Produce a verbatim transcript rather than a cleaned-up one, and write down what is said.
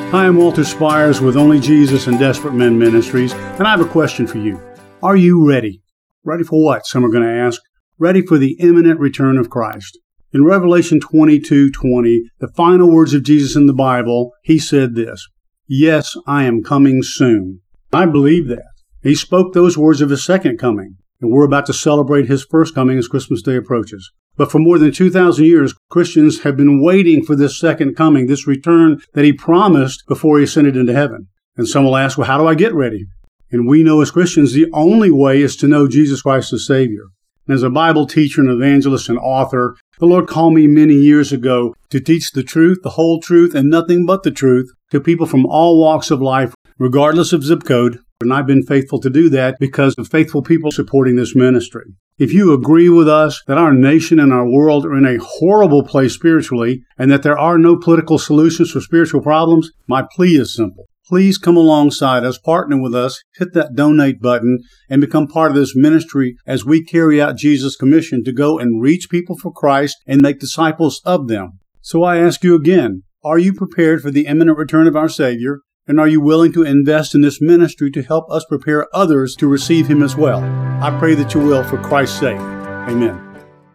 Hi, I'm Walter Spires with Only Jesus and Desperate Men Ministries, and I have a question for you. Are you ready? Ready for what? Some are going to ask. Ready for the imminent return of Christ. In Revelation twenty-two twenty, the final words of Jesus in the Bible, he said this, "Yes, I am coming soon." I believe that. He spoke those words of his second coming, and we're about to celebrate his first coming as Christmas Day approaches. But for more than two thousand years, Christians have been waiting for this second coming, this return that he promised before he ascended into heaven. And some will ask, well, how do I get ready? And we know as Christians, the only way is to know Jesus Christ as Savior. And as a Bible teacher and evangelist and author, the Lord called me many years ago to teach the truth, the whole truth, and nothing but the truth to people from all walks of life, regardless of zip code. And I've been faithful to do that because of faithful people supporting this ministry. If you agree with us that our nation and our world are in a horrible place spiritually and that there are no political solutions for spiritual problems, my plea is simple. Please come alongside us, partner with us, hit that donate button, and become part of this ministry as we carry out Jesus' commission to go and reach people for Christ and make disciples of them. So I ask you again, are you prepared for the imminent return of our Savior? And are you willing to invest in this ministry to help us prepare others to receive Him as well? I pray that you will for Christ's sake. Amen.